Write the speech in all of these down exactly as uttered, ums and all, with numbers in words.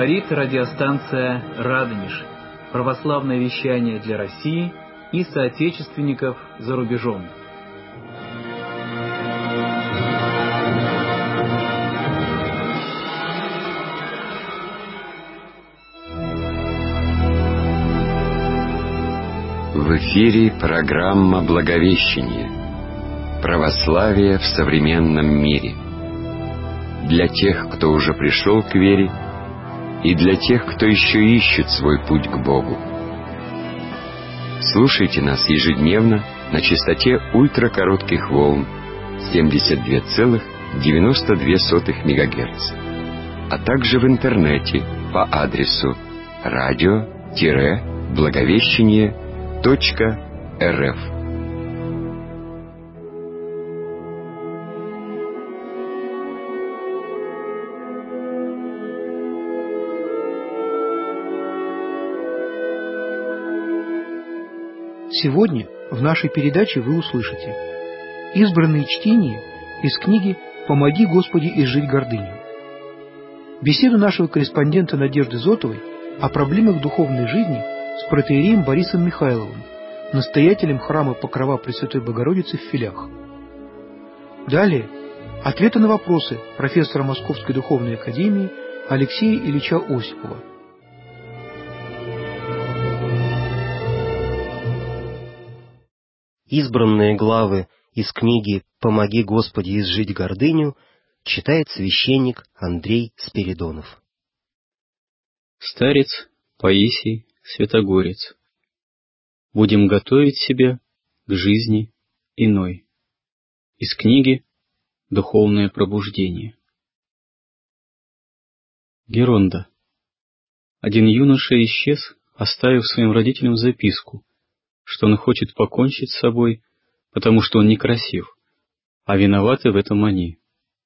Говорит радиостанция «Радонеж». Православное вещание для России и соотечественников за рубежом. В эфире программа «Благовещение. Православие в современном мире». Для тех, кто уже пришел к вере, и для тех, кто еще ищет свой путь к Богу. Слушайте нас ежедневно на частоте ультракоротких волн семьдесят два целых девяносто две сотых мегагерца, а также в интернете по адресу радио-благовещение точка эр эф. Сегодня в нашей передаче вы услышите избранные чтения из книги «Помоги, Господи, изжить гордыню». Беседу нашего корреспондента Надежды Зотовой о проблемах духовной жизни с протоиереем Борисом Михайловым, настоятелем храма Покрова Пресвятой Богородицы в Филях. Далее ответы на вопросы профессора Московской Духовной Академии Алексея Ильича Осипова. Избранные главы из книги «Помоги, Господи, изжить гордыню» читает священник Андрей Спиридонов. Старец Паисий Святогорец. Будем готовить себя к жизни иной. Из книги «Духовное пробуждение». Геронда. Один юноша исчез, оставив своим родителям записку, что он хочет покончить с собой, потому что он некрасив, а виноваты в этом они.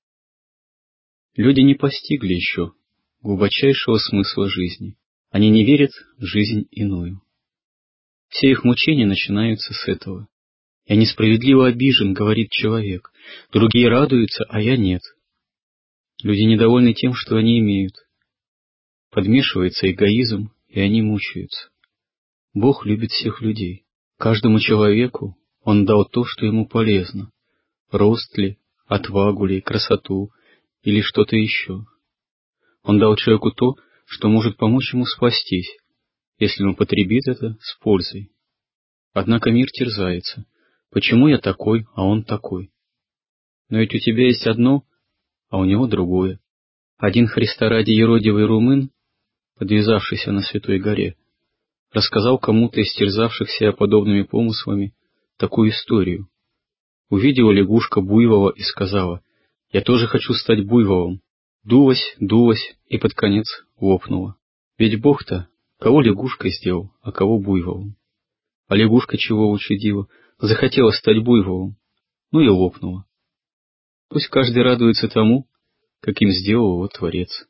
Люди не постигли еще глубочайшего смысла жизни. Они не верят в жизнь иную. Все их мучения начинаются с этого. «Я несправедливо обижен», — говорит человек. «Другие радуются, а я нет». Люди недовольны тем, что они имеют. Подмешивается эгоизм, и они мучаются. Бог любит всех людей. Каждому человеку Он дал то, что ему полезно. Рост ли, отвагу ли, красоту или что-то еще. Он дал человеку то, что может помочь ему спастись, если он употребит это с пользой. Однако мир терзается. Почему я такой, а он такой? Но ведь у тебя есть одно, а у него другое. Один Христа ради еродивый румын, подвязавшийся на Святой горе, рассказал кому-то из терзавшихся подобными помыслами такую историю. Увидела лягушка буйвола и сказала: «Я тоже хочу стать буйволом». Дулась, дулась и под конец лопнула. Ведь Бог-то кого лягушкой сделал, а кого буйволом. А лягушка чего учудила? Захотела стать буйволом, ну и лопнула. Пусть каждый радуется тому, каким сделал его Творец.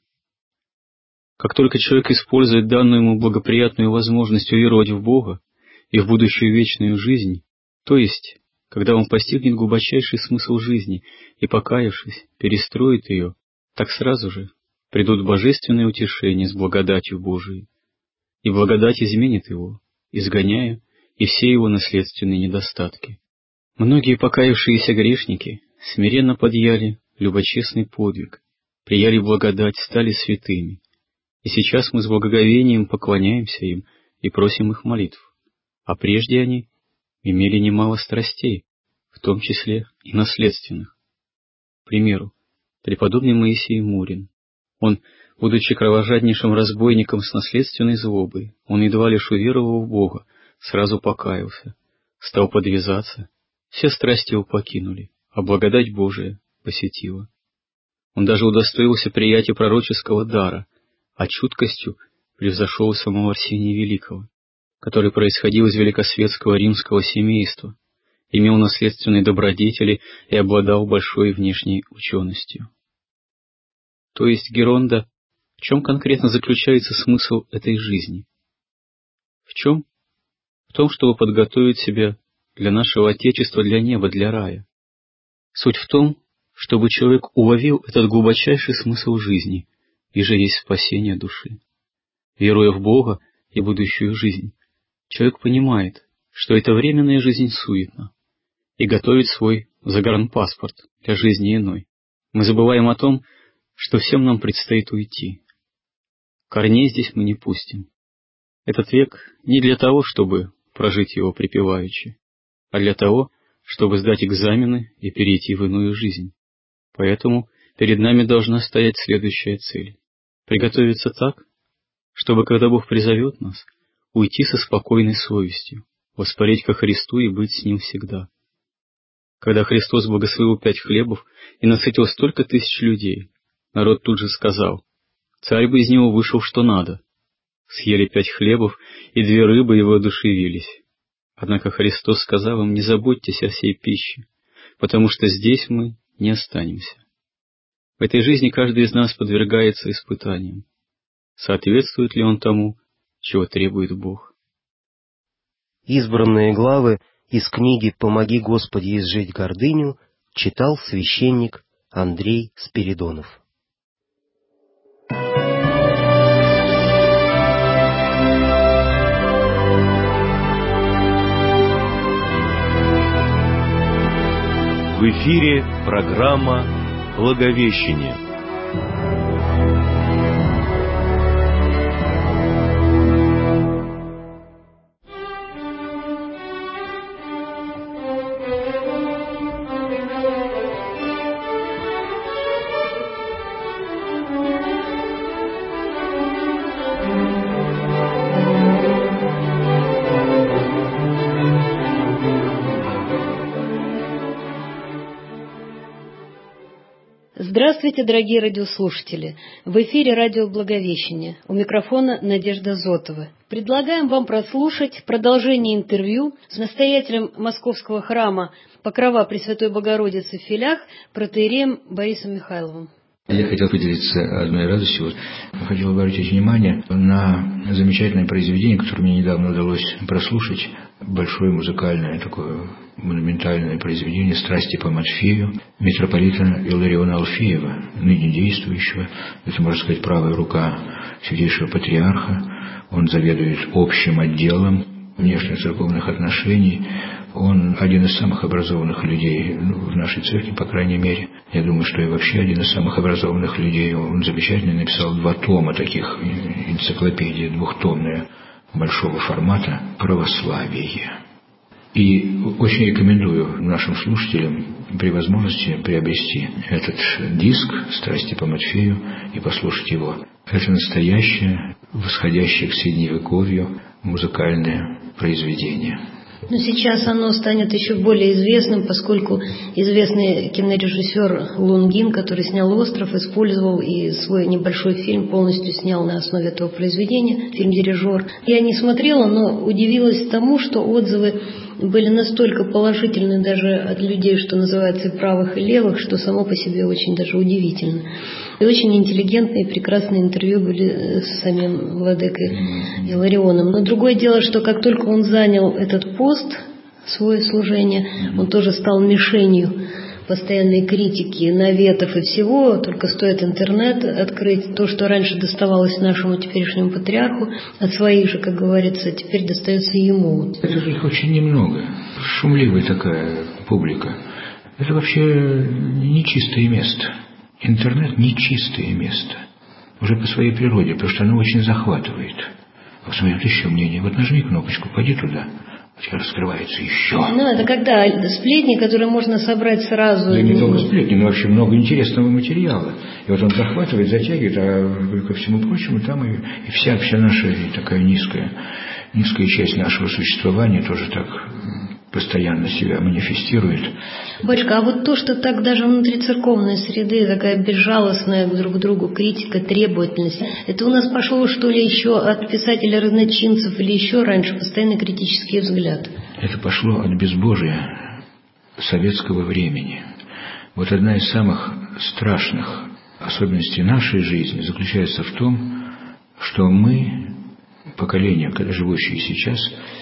Как только человек использует данную ему благоприятную возможность уверовать в Бога и в будущую вечную жизнь, то есть, когда он постигнет глубочайший смысл жизни и, покаявшись, перестроит ее, так сразу же придут божественные утешения с благодатью Божией, и благодать изменит его, изгоняя и все его наследственные недостатки. Многие покаявшиеся грешники смиренно подъяли любочестный подвиг, прияли благодать, стали святыми. И сейчас мы с благоговением поклоняемся им и просим их молитв. А прежде они имели немало страстей, в том числе и наследственных. К примеру, преподобный Моисей Мурин. Он, будучи кровожаднейшим разбойником с наследственной злобой, он едва лишь уверовал в Бога, сразу покаялся, стал подвязаться, все страсти его покинули, а благодать Божия посетила. Он даже удостоился приятия пророческого дара, а чуткостью превзошел самого Арсения Великого, который происходил из великосветского римского семейства, имел наследственные добродетели и обладал большой внешней ученостью. То есть, Геронда, в чем конкретно заключается смысл этой жизни? В чем? В том, чтобы подготовить себя для нашего Отечества, для неба, для рая. Суть в том, чтобы человек уловил этот глубочайший смысл жизни, и же есть спасение души. Веруя в Бога и будущую жизнь, человек понимает, что эта временная жизнь суетна, и готовит свой загранпаспорт для жизни иной. Мы забываем о том, что всем нам предстоит уйти. Корней здесь мы не пустим. Этот век не для того, чтобы прожить его припеваючи, а для того, чтобы сдать экзамены и перейти в иную жизнь. Поэтому перед нами должна стоять следующая цель — приготовиться так, чтобы, когда Бог призовет нас, уйти со спокойной совестью, воспарить ко Христу и быть с Ним всегда. Когда Христос благословил пять хлебов и насытил столько тысяч людей, народ тут же сказал: «Царь бы из него вышел что надо». Съели пять хлебов, и две рыбы его одушевились. Однако Христос сказал им: «Не заботьтесь о сей пище, потому что здесь мы не останемся». В этой жизни каждый из нас подвергается испытаниям. Соответствует ли он тому, чего требует Бог? Избранные главы из книги «Помоги, Господи, изжить гордыню» читал священник Андрей Спиридонов. В эфире программа «Благовещение». Здравствуйте, дорогие радиослушатели! В эфире радио «Благовещение». У микрофона Надежда Зотова. Предлагаем вам прослушать продолжение интервью с настоятелем Московского храма Покрова Пресвятой Богородицы в Филях протоиереем Борисом Михайловым. Я хотел поделиться одной радостью. Хотел обратить внимание на замечательное произведение, которое мне недавно удалось прослушать. Большое музыкальное такое монументальное произведение «Страсти по Матфею» митрополита Иллариона Алфеева, ныне действующего. Это, можно сказать, правая рука святейшего патриарха. Он заведует общим отделом внешнецерковных отношений. Он один из самых образованных людей, ну, в нашей церкви, по крайней мере. Я думаю, что и вообще один из самых образованных людей. Он замечательно написал два тома таких энциклопедии, двухтомные, большого формата «Православие». И очень рекомендую нашим слушателям при возможности приобрести этот диск «Страсти по Матфею» и послушать его. Это настоящее, восходящее к Средневековью музыкальное произведение. Но сейчас оно станет еще более известным, поскольку известный кинорежиссер Лунгин, который снял «Остров», использовал и свой небольшой фильм полностью снял на основе этого произведения, фильм «Дирижер». Я не смотрела, но удивилась тому, что отзывы были настолько положительны даже от людей, что называется, и правых, и левых, что само по себе очень даже удивительно. И очень интеллигентные, прекрасные интервью были с самим владыкой Илларионом. Но другое дело, что как только он занял этот пост, свое служение, он тоже стал мишенью постоянной критики, наветов и всего. Только стоит интернет открыть, то, что раньше доставалось нашему теперешнему патриарху, от своих же, как говорится, теперь достается ему. Это же их очень немного. Шумливая такая публика. Это вообще нечистое место. Интернет – нечистое место. Уже по своей природе, потому что оно очень захватывает. Вот смотри, вот еще мнение. Вот нажми кнопочку, пойди туда. У тебя раскрывается еще. Ну, это когда сплетни, которые можно собрать сразу. Да не только сплетни, но вообще много интересного материала. И вот он захватывает, затягивает, а ко всему прочему там и, и вся, вся наша и такая низкая, низкая часть нашего существования тоже так постоянно себя манифестирует. Батюшка, а вот то, что так даже внутри церковной среды такая безжалостная друг к другу критика, требовательность, это у нас пошло, что ли, еще от писателей-разночинцев или еще раньше постоянно критический взгляд? Это пошло от безбожия советского времени. Вот одна из самых страшных особенностей нашей жизни заключается в том, что мы, поколение, живущее сейчас,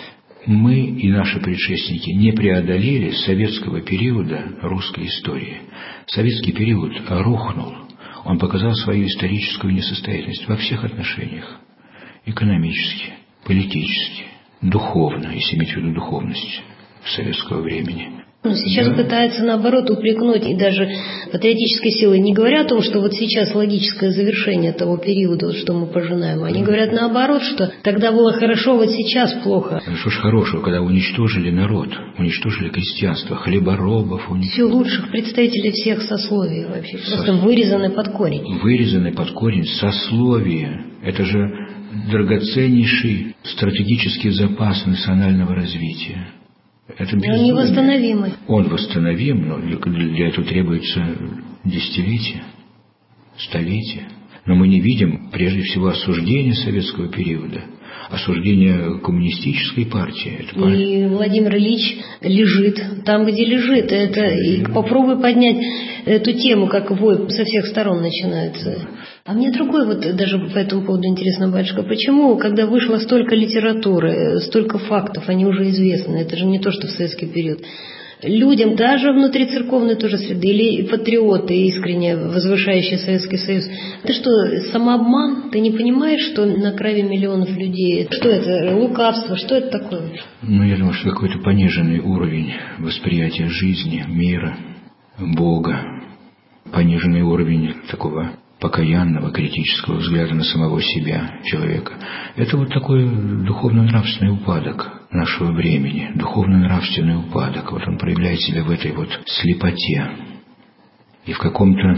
мы и наши предшественники не преодолели советского периода русской истории. Советский период рухнул. Он показал свою историческую несостоятельность во всех отношениях. Экономически, политически, духовно, если иметь в виду духовность советского времени. Но сейчас да. пытаются, наоборот, упрекнуть и даже патриотической силой, не говоря о том, что вот сейчас логическое завершение того периода, что мы пожинаем. Они да. говорят наоборот, что тогда было хорошо, вот сейчас плохо. Что ж хорошего, когда уничтожили народ, уничтожили крестьянство, хлеборобов. Уничтожили. Все лучших представителей всех сословий вообще, Со... просто вырезаны под корень. Вырезаны под корень сословия. Это же драгоценнейший стратегический запас национального развития. Это он невосстановимый. Он восстановим, но для этого требуется десятилетия, столетия. Но мы не видим, прежде всего, осуждения советского периода, осуждения коммунистической партии. Это партия. И Владимир Ильич лежит там, где лежит. Это, и попробуй поднять эту тему, как вой со всех сторон начинается. А мне другой вот даже по этому поводу интересно, батюшка, почему, когда вышло столько литературы, столько фактов, они уже известны, это же не то, что в советский период, людям даже внутри церковной тоже среды, или патриоты, искренне возвышающие Советский Союз, это что, самообман? Ты не понимаешь, что на крови миллионов людей? Что это? Лукавство? Что это такое? Ну, я думаю, что какой-то пониженный уровень восприятия жизни, мира, Бога, пониженный уровень такого покаянного, критического взгляда на самого себя, человека. Это вот такой духовно-нравственный упадок нашего времени, духовно-нравственный упадок. Вот он проявляет себя в этой вот слепоте и в каком-то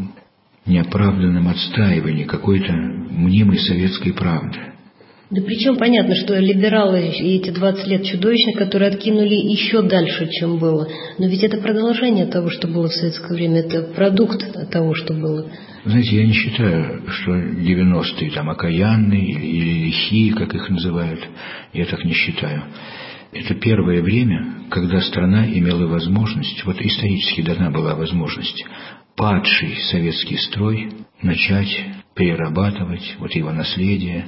неоправданном отстаивании какой-то мнимой советской правды. Да причем понятно, что либералы и эти двадцать лет чудовищных, которые откинули еще дальше, чем было. Но ведь это продолжение того, что было в советское время, это продукт того, что было. Знаете, я не считаю, что девяностые там окаянные или, или лихие, как их называют, я так не считаю. Это первое время, когда страна имела возможность, вот исторически дана была возможность, падший советский строй начать перерабатывать, вот его наследие,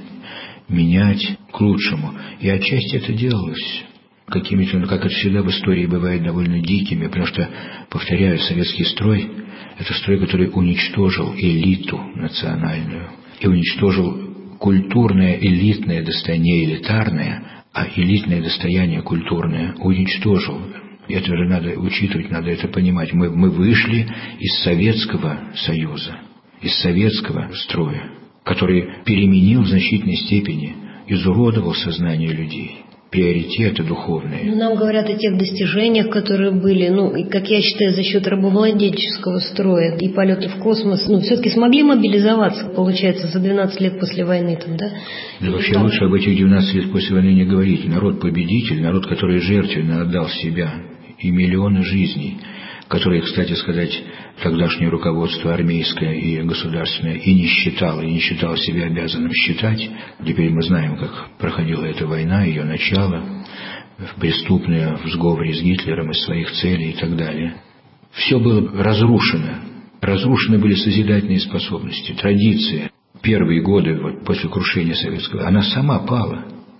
менять к лучшему. И отчасти это делалось какими-то, ну, как это всегда в истории бывает, довольно дикими, потому что, повторяю, советский строй – это строй, который уничтожил элиту национальную и уничтожил культурное, элитное достояние, элитарное, а элитное достояние культурное уничтожил. Это же надо учитывать, надо это понимать. Мы, мы вышли из Советского Союза, из советского строя, который переменил в значительной степени, изуродовал сознание людей, приоритеты духовные. Ну, нам говорят о тех достижениях, которые были, ну, и, как я считаю, за счет рабовладельческого строя и полета в космос, ну, все-таки смогли мобилизоваться, получается, за двенадцать лет после войны там, да? Да и вообще там... лучше об этих двенадцати лет после войны не говорить. Народ победитель, народ, который жертвенно отдал себя и миллионы жизней, которые, кстати сказать, тогдашнее руководство армейское и государственное и не считало, и не считало себя обязанным считать. Теперь мы знаем, как проходила эта война, ее начало, преступное в сговоре с Гитлером из своих целей и так далее. Все было разрушено. Разрушены были созидательные способности, традиции. Первые годы, вот, после крушения советского, она сама пала.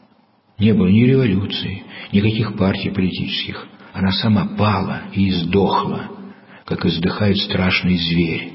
Не было ни революции, никаких партий политических. Она сама пала и издохла, как издыхает страшный зверь.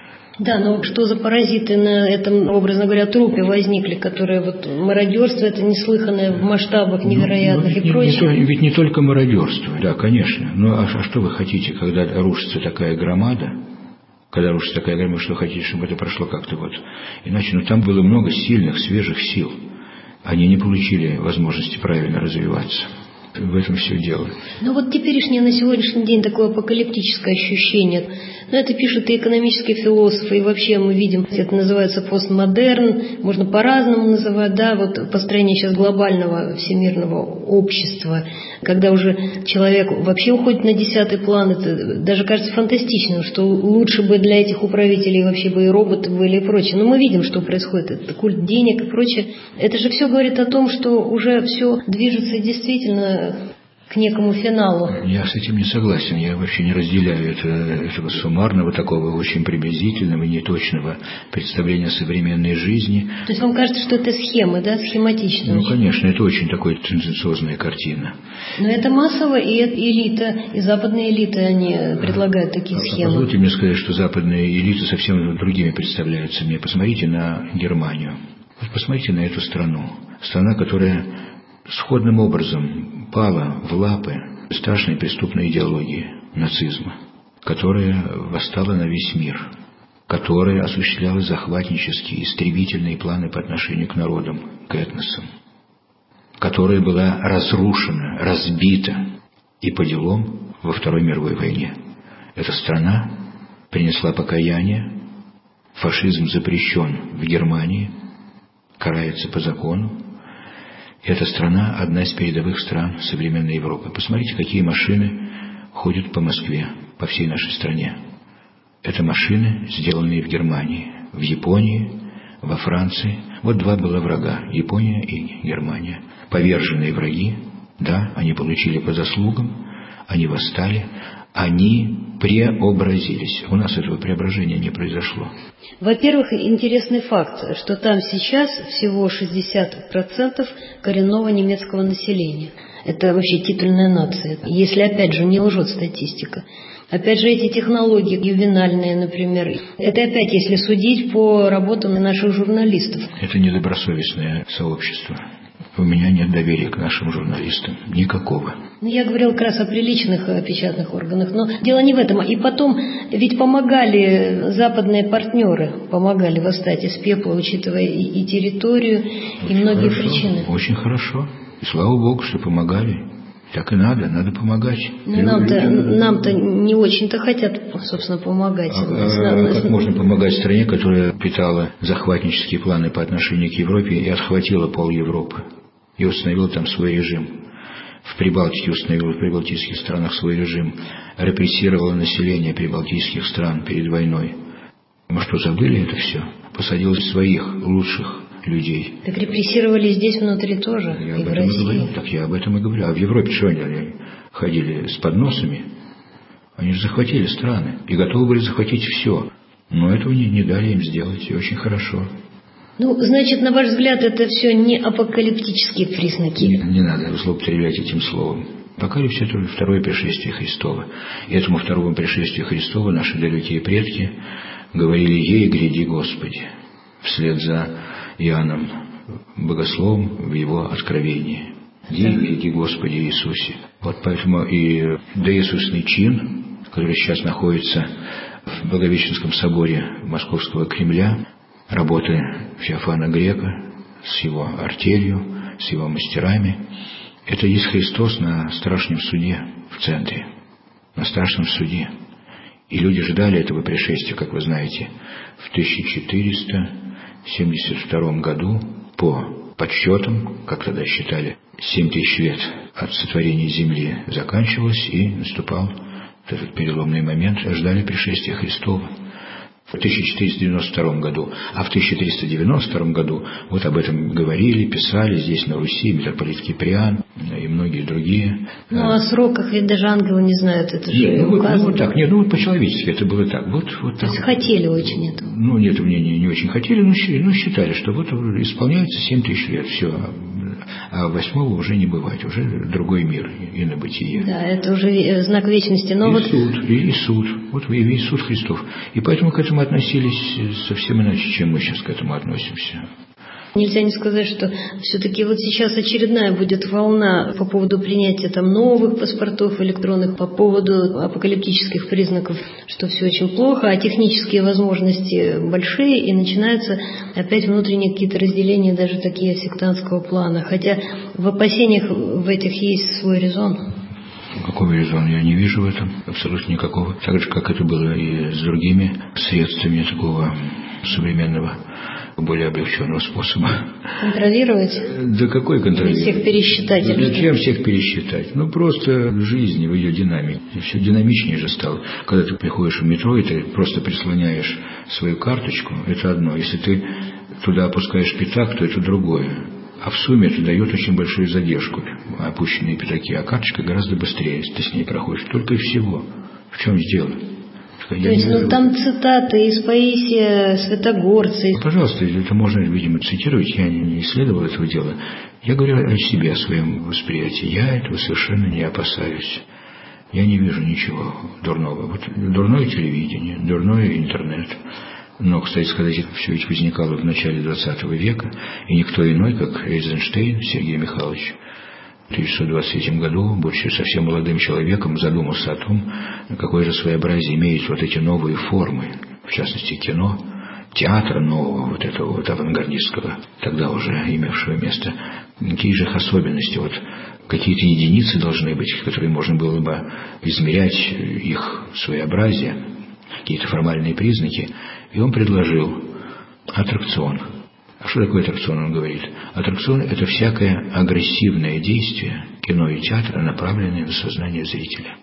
Да, но что за паразиты на этом, образно говоря, трупе возникли, которые вот мародерство, это неслыханное в масштабах невероятных ну, ну, и прочее? Не, не, ведь не только мародерство, да, конечно. Ну а, а что вы хотите, когда рушится такая громада? Когда рушится такая громада, что вы хотите, чтобы это прошло как-то вот иначе? Ну там было много сильных, свежих сил. Они не получили возможности правильно развиваться. В этом все дело. Ну вот теперешнее на сегодняшний день такое апокалиптическое ощущение. Но это пишут и экономические философы, и вообще мы видим, это называется постмодерн, можно по-разному называть, да, вот построение сейчас глобального всемирного общества, когда уже человек вообще уходит на десятый план, это даже кажется фантастичным, что лучше бы для этих управителей вообще бы и роботы были и прочее. Но мы видим, что происходит, это культ денег и прочее. Это же все говорит о том, что уже все движется действительно к некому финалу. Я с этим не согласен. Я вообще не разделяю это, этого суммарного, такого очень приблизительного и неточного представления современной жизни. То есть вам кажется, что это схемы, да, схематично? Ну, очень? конечно, это очень такая тенденциозная картина. Но это массово, и элита, и западные элиты, они предлагают такие а, схемы. Позвольте мне сказать, что западные элиты совсем другими представляются мне. Посмотрите на Германию. Вот посмотрите на эту страну. Страна, которая сходным образом пала в лапы страшной преступной идеологии нацизма, которая восстала на весь мир, которая осуществляла захватнические, истребительные планы по отношению к народам, к этносам, которая была разрушена, разбита и по делам во Второй мировой войне. Эта страна принесла покаяние, фашизм запрещен в Германии, карается по закону. Эта страна – одна из передовых стран современной Европы. Посмотрите, какие машины ходят по Москве, по всей нашей стране. Это машины, сделанные в Германии, в Японии, во Франции. Вот два было врага – Япония и Германия. Поверженные враги, да, они получили по заслугам, они восстали, они преобразились. У нас этого преображения не произошло. Во-первых, интересный факт, что там сейчас всего шестьдесят процентов коренного немецкого населения. Это вообще титульная нация. Если, опять же, не лжет статистика. Опять же, эти технологии ювенальные, например, это опять, если судить по работам наших журналистов. Это недобросовестное сообщество. У меня нет доверия к нашим журналистам. Никакого. Я говорил как раз о приличных печатных органах, но дело не в этом. И потом, ведь помогали западные партнеры, помогали восстать из пепла, учитывая и, и территорию, очень и многие хорошо, причины. Очень хорошо. И слава Богу, что помогали. Так и надо, надо помогать. Ну, нам-то, нам-то не очень-то хотят, собственно, помогать. А, а, как можно помогать стране, которая питала захватнические планы по отношению к Европе и отхватила пол Европы? И установила там свой режим. В Прибалтике установила, в прибалтийских странах свой режим. Репрессировала население прибалтийских стран перед войной. Мы что, забыли это все? Посадила своих лучших людей. Так репрессировали здесь внутри тоже, я и об в этом России. И говорю. Так я об этом и говорю. А в Европе что они ходили с подносами? Они же захватили страны и готовы были захватить все. Но этого не, не дали им сделать, и очень хорошо. Ну, значит, на ваш взгляд, это все не апокалиптические признаки? Не, не надо злоупотреблять этим словом. Апокалипсис – это второе пришествие Христова. И этому второму пришествию Христова наши далекие предки говорили «Ей, гряди, Господи», вслед за Иоанном Богословом в его откровении. «Ей, гряди, Господи Иисусе». Вот поэтому и доиисусный чин, который сейчас находится в Благовещенском соборе Московского Кремля, работы Феофана Грека с его артелью, с его мастерами, это есть Христос на страшном суде в центре, на страшном суде. И люди ждали этого пришествия, как вы знаете, в тысяча четыреста семьдесят втором году, по подсчетам, как тогда считали, семь тысяч лет от сотворения земли заканчивалось, и наступал этот переломный момент, ждали пришествия Христова. В тысяча четыреста девяносто втором году, а в тысяча триста девяносто втором году вот об этом говорили, писали здесь на Руси митрополит Киприан и многие другие. Ну, о сроках ведь даже ангелы не знают, это же нет, ну, вот, указано. ну, вот так, нет, ну вот по-человечески это было так. Вот, вот так. То есть хотели очень этого? Ну, нет, мне не, не очень хотели, но, но считали, что вот исполняется семь тысяч лет, все. А восьмого уже не бывает, уже другой мир и на бытие. Да, это уже знак вечности. Но и вот... суд, и, и суд, вот и весь суд Христов. И поэтому к этому относились совсем иначе, чем мы сейчас к этому относимся. Нельзя не сказать, что все-таки вот сейчас очередная будет волна по поводу принятия там новых паспортов электронных, по поводу апокалиптических признаков, что все очень плохо, а технические возможности большие, и начинаются опять внутренние какие-то разделения, даже такие сектантского плана. Хотя в опасениях в этих есть свой резон. Какого резона? Я не вижу в этом абсолютно никакого. Так же, как это было и с другими средствами такого современного, более облегченного способа. Контролировать? Да какой контролировать? Всех пересчитать? Да зачем всех пересчитать? Ну, просто жизнь в ее динамике. И все динамичнее же стало. Когда ты приходишь в метро, и ты просто прислоняешь свою карточку, это одно. Если ты туда опускаешь пятак, то это другое. А в сумме это дает очень большую задержку, опущенные пятаки, а карточка гораздо быстрее, если ты с ней проходишь. Только и всего. В чем дело? Я То есть, ну, там цитаты из Паисия Святогорца. Ну, пожалуйста, это можно, видимо, цитировать, я не исследовал этого дела. Я говорю о себе, о своем восприятии. Я этого совершенно не опасаюсь. Я не вижу ничего дурного. Вот дурное телевидение, дурное интернет. Но, кстати сказать, это все ведь возникало в начале двадцатого века, и никто иной, как Эйзенштейн Сергей Михайлович, в тысяча девятьсот двадцать третьем году, будучи совсем молодым человеком, задумался о том, какое же своеобразие имеют вот эти новые формы, в частности кино, театра нового, вот этого вот авангардистского, тогда уже имевшего место. Какие же их особенности, вот какие-то единицы должны быть, которые можно было бы измерять их своеобразие, какие-то формальные признаки. И он предложил аттракцион. А что такое аттракцион, он говорит? Аттракцион – это всякое агрессивное действие кино и театра, направленное на сознание зрителя.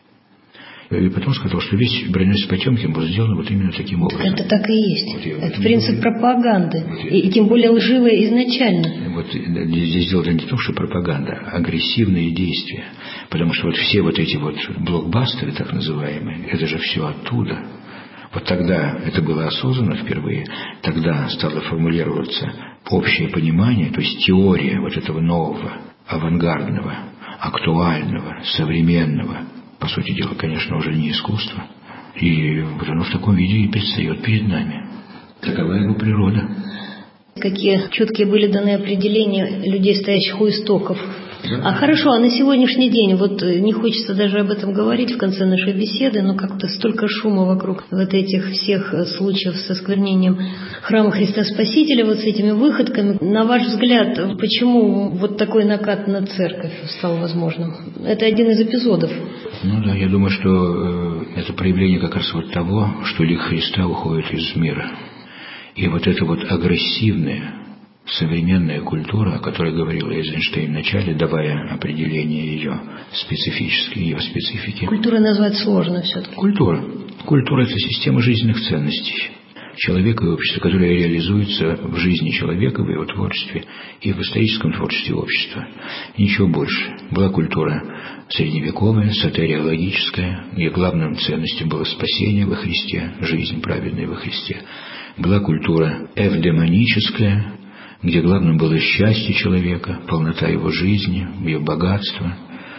И потом сказал, что весь броненосец Потемкин был сделан вот именно таким образом. Это так и есть. Вот это принцип пропаганды. Вот и, и тем более лживая изначально. Вот здесь дело не в том, что пропаганда, а агрессивные действия. Потому что вот все вот эти вот блокбастеры, так называемые, это же все оттуда. Вот тогда это было осознанно впервые, тогда стало формулироваться общее понимание, то есть теория вот этого нового, авангардного, актуального, современного, по сути дела, конечно, уже не искусство. И вот оно в таком виде и предстает перед нами. Такова его природа. Какие четкие были даны определения людей, стоящих у истоков. А хорошо, а на сегодняшний день, вот не хочется даже об этом говорить в конце нашей беседы, но как-то столько шума вокруг вот этих всех случаев с осквернением храма Христа Спасителя, вот с этими выходками. На ваш взгляд, почему вот такой накат на церковь стал возможным? Это один из эпизодов. Ну да, я думаю, что э, это проявление как раз вот того, что лик Христа уходит из мира. И вот это вот агрессивное, современная культура, о которой говорил Эйзенштейн в начале, давая определение ее специфической, ее специфики. Культура назвать сложно все-таки. Культура. Культура – это система жизненных ценностей человека и общества, которая реализуется в жизни человека, в его творчестве и в историческом творчестве общества. Ничего больше. Была культура средневековая, сатериологическая, где главным ценностью было спасение во Христе, жизнь праведная во Христе. Была культура эвдемоническая, где главным было счастье человека, полнота его жизни, ее богатство.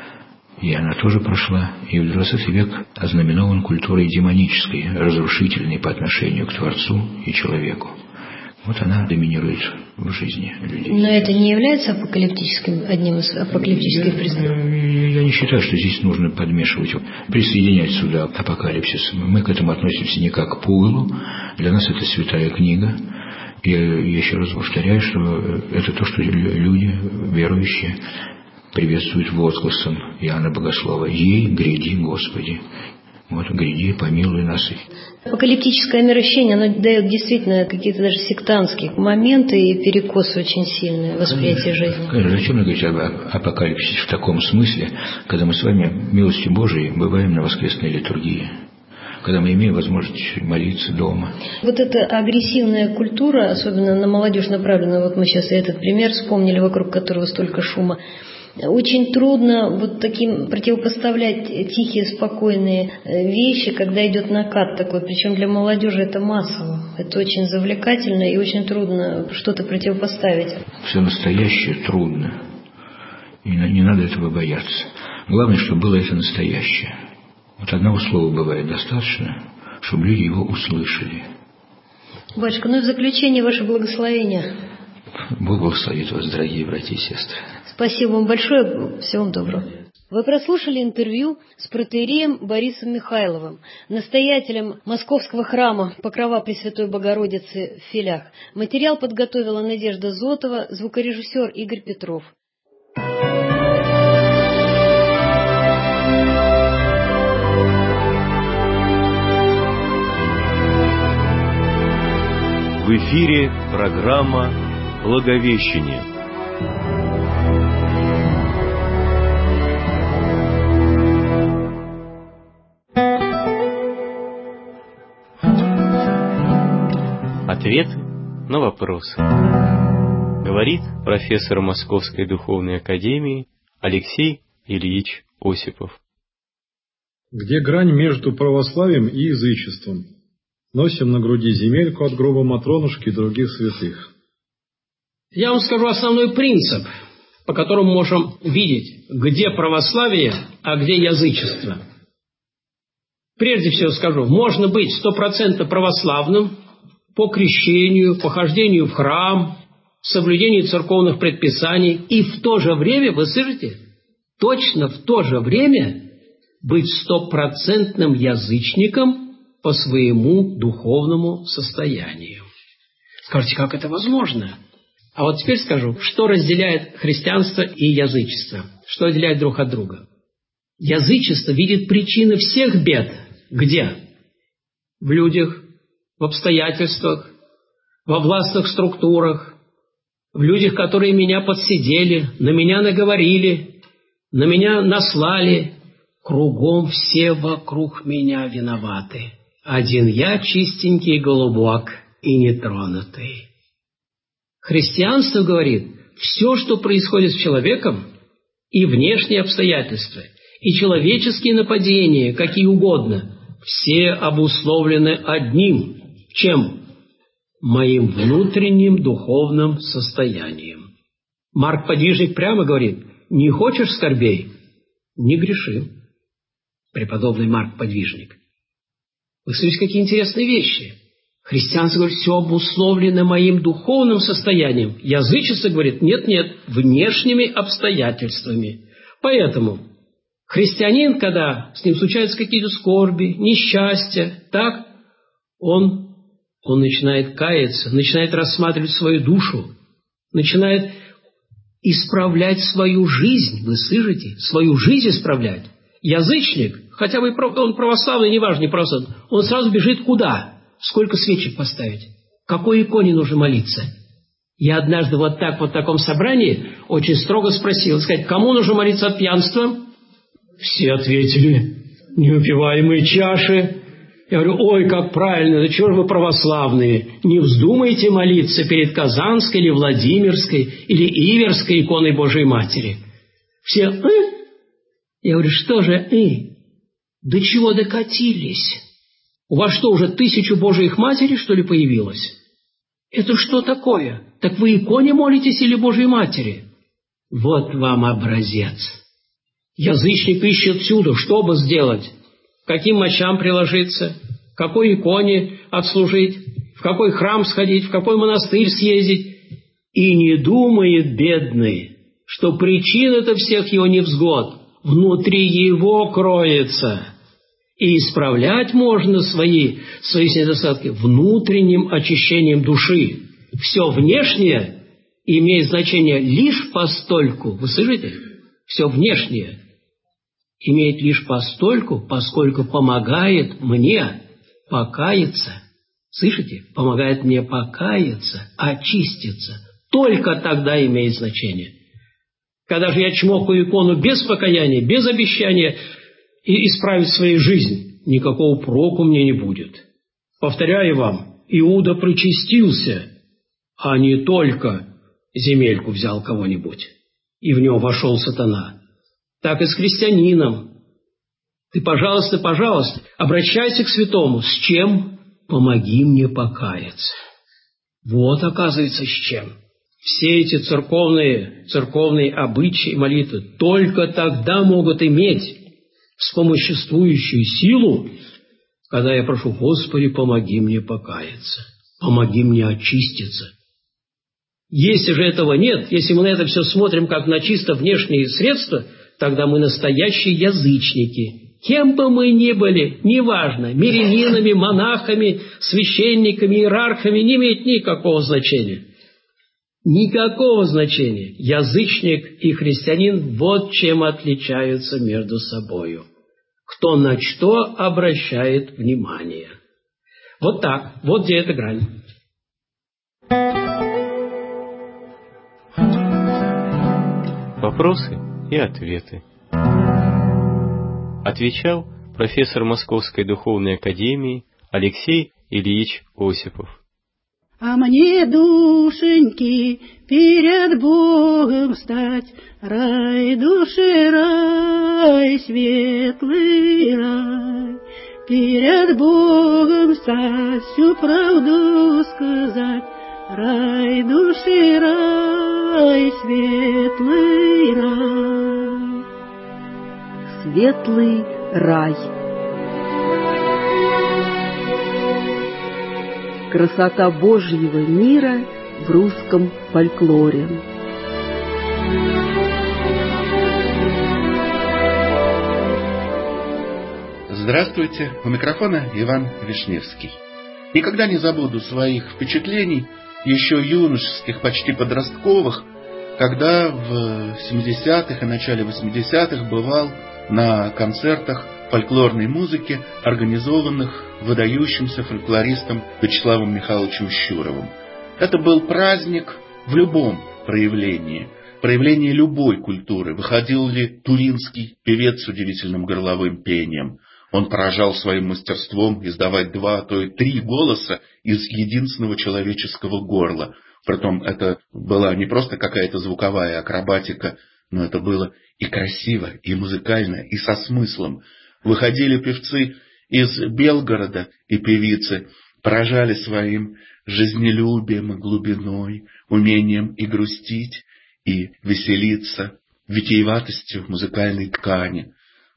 И она тоже прошла. И в двадцатый век ознаменован культурой демонической, разрушительной по отношению к Творцу и человеку. Вот она доминирует в жизни людей. Но это не является апокалиптическим, одним из апокалиптических признаков? Я, я, я не считаю, что здесь нужно подмешивать, присоединять сюда апокалипсис. Мы к этому относимся не как к пугалу. Для нас это святая книга. Я еще раз повторяю, что это то, что люди, верующие, приветствуют возгласом Иоанна Богослова: «Ей гряди, Господи». Вот, гряди, помилуй нас. Апокалиптическое мироощущение, оно дает действительно какие-то даже сектантские моменты и перекосы очень сильные в восприятии жизни. Конечно, зачем мне говорить об апокалипсисе в таком смысле, когда мы с вами, милостью Божией, бываем на воскресной литургии, когда мы имеем возможность молиться дома. Вот эта агрессивная культура, особенно на молодежь направленная, вот мы сейчас этот пример вспомнили, вокруг которого столько шума, очень трудно вот таким противопоставлять тихие, спокойные вещи, когда идет накат такой. Причем для молодежи это массово. Это очень завлекательно и очень трудно что-то противопоставить. Все настоящее трудно. И не надо этого бояться. Главное, чтобы было это настоящее. Вот одного слова бывает достаточно, чтобы люди его услышали. Батюшка, ну и в заключение ваше благословение. Бог благословит вас, дорогие братья и сестры. Спасибо вам большое. Всего вам доброго. Вы прослушали интервью с протоиереем Борисом Михайловым, настоятелем Московского храма Покрова Пресвятой Богородицы в Филях. Материал подготовила Надежда Зотова, звукорежиссер Игорь Петров. В эфире программа «Благовещение». Ответ на вопросы. Говорит профессор Московской духовной академии Алексей Ильич Осипов. Где грань между православием и язычеством? Носим на груди земельку от гроба Матронушки и других святых. Я вам скажу основной принцип, по которому можем видеть, где православие, а где язычество. Прежде всего скажу, можно быть стопроцентно православным по крещению, по хождению в храм, соблюдению церковных предписаний, и в то же время, вы слышите, точно в то же время быть стопроцентным язычником по своему духовному состоянию. Скажите, как это возможно? А вот теперь скажу, что разделяет христианство и язычество, что отделяет друг от друга. Язычество видит причины всех бед. Где? В людях, в обстоятельствах, во властных структурах, в людях, которые меня подсидели, на меня наговорили, на меня наслали. Кругом все вокруг меня виноваты. Один я чистенький голубок и нетронутый. Христианство говорит, все, что происходит с человеком, и внешние обстоятельства, и человеческие нападения, какие угодно, все обусловлены одним, чем? Моим внутренним духовным состоянием. Марк Подвижник прямо говорит, не хочешь скорбей? Не греши. Преподобный Марк Подвижник. Вы слышите, какие интересные вещи. Христианство говорит, все обусловлено моим духовным состоянием. Язычество говорит, нет-нет, внешними обстоятельствами. Поэтому христианин, когда с ним случаются какие-то скорби, несчастья, так, он, он начинает каяться, начинает рассматривать свою душу, начинает исправлять свою жизнь. Вы слышите? Свою жизнь исправлять. Язычник, хотя бы он православный, неважно, не православный, он сразу бежит куда? Сколько свечек поставить? Какой иконе нужно молиться? Я однажды вот так, вот в таком собрании очень строго спросил, сказать, кому нужно молиться от пьянства? Все ответили, неупиваемые чаши. Я говорю, ой, как правильно, да чего же вы православные? Не вздумайте молиться перед Казанской или Владимирской или Иверской иконой Божией Матери. Все, э? Я говорю, что же, э? До чего докатились? У вас что, уже тысячу Божиих Матерей, что ли, появилось? Это что такое? Так вы иконе молитесь или Божьей Матери? Вот вам образец. Язычник ищет всюду, что бы сделать? К каким мощам приложиться? К какой иконе отслужить? В какой храм сходить? В какой монастырь съездить? И не думает, бедный, что причина-то всех его невзгод внутри его кроется. И исправлять можно свои, свои недостатки внутренним очищением души. Все внешнее имеет значение лишь постольку. Вы слышите? Все внешнее имеет лишь постольку, поскольку помогает мне покаяться. Слышите? Помогает мне покаяться, очиститься. Только тогда имеет значение. Когда же я чмокаю икону без покаяния, без обещания и исправить свою жизнь, никакого проку мне не будет. Повторяю вам, Иуда причастился, а не только земельку взял кого-нибудь, и в него вошел сатана. Так и с христианином. Ты, пожалуйста, пожалуйста, обращайся к святому. С чем? Помоги мне покаяться. Вот, оказывается, с чем. Все эти церковные, церковные обычаи, молитвы только тогда могут иметь вспомоществующую силу, когда я прошу, Господи, помоги мне покаяться, помоги мне очиститься. Если же этого нет, если мы на это все смотрим как на чисто внешние средства, тогда мы настоящие язычники. Кем бы мы ни были, неважно, мирянинами, монахами, священниками, иерархами, не имеет никакого значения. Никакого значения. Язычник и христианин вот чем отличаются между собою. Кто на что обращает внимание. Вот так. Вот где эта грань. Вопросы и ответы. Отвечал профессор Московской духовной академии Алексей Ильич Осипов. А мне, душеньки, перед Богом стать, рай души рай, светлый рай. Перед Богом стать, всю правду сказать, рай души рай, светлый рай. Светлый рай. Красота Божьего мира в русском фольклоре. Здравствуйте, у микрофона Иван Вишневский. Никогда не забуду своих впечатлений, еще юношеских, почти подростковых, когда в семидесятых и начале восьмидесятых бывал на концертах фольклорной музыки, организованных выдающимся фольклористом Вячеславом Михайловичем Щуровым. Это был праздник в любом проявлении, проявлении любой культуры. Выходил ли туринский певец с удивительным горловым пением. Он поражал своим мастерством издавать два, а то и три голоса из единственного человеческого горла. Притом это была не просто какая-то звуковая акробатика, но это было и красиво, и музыкально, и со смыслом. Выходили певцы из Белгорода, и певицы поражали своим жизнелюбием и глубиной, умением и грустить, и веселиться, витиеватостью музыкальной ткани.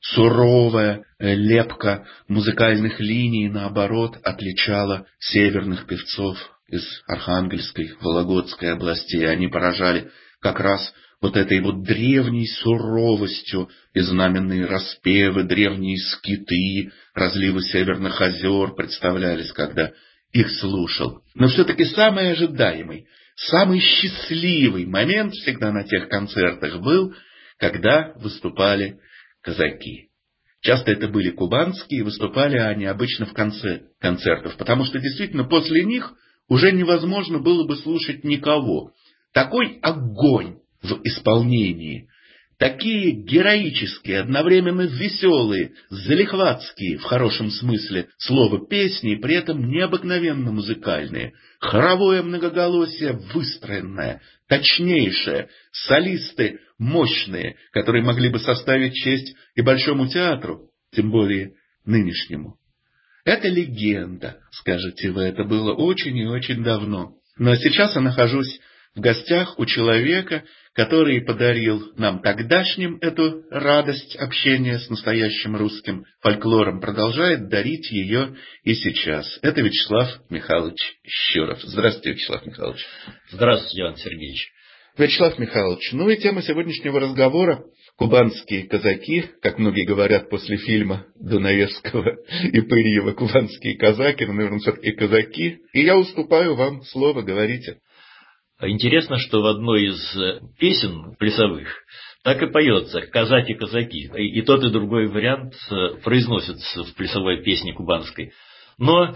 Суровая лепка музыкальных линий, наоборот, отличала северных певцов из Архангельской, Вологодской областей. Они поражали как раз вот этой вот древней суровостью, и знаменные распевы, древние скиты, разливы северных озер представлялись, когда их слушал. Но все-таки самый ожидаемый, самый счастливый момент всегда на тех концертах был, когда выступали казаки. Часто это были кубанские, выступали они обычно в конце концертов, потому что действительно после них уже невозможно было бы слушать никого. Такой огонь в исполнении, такие героические, одновременно веселые, залихватские, в хорошем смысле слова, песни, и при этом необыкновенно музыкальные. Хоровое многоголосие выстроенное, точнейшее, солисты мощные, которые могли бы составить честь и Большому театру, тем более нынешнему. Это легенда, скажете вы, это было очень и очень давно. Но сейчас я нахожусь в гостях у человека, который подарил нам тогдашним эту радость общения с настоящим русским фольклором, продолжает дарить ее и сейчас. Это Вячеслав Михайлович Щуров. Здравствуйте, Вячеслав Михайлович. Здравствуйте, Иван Сергеевич. Вячеслав Михайлович, ну и тема сегодняшнего разговора — кубанские казаки, как многие говорят после фильма Дунаевского и Пырьева, кубанские казаки, но, наверное, все-таки казаки. И я уступаю вам слово, говорите. Интересно, что в одной из песен плясовых так и поется «казаки-казаки». И тот, и другой вариант произносится в плясовой песне кубанской. Но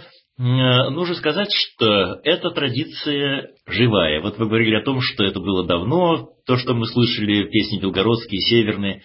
нужно сказать, что эта традиция живая. Вот вы говорили о том, что это было давно, то, что мы слышали, песни белгородские, северные.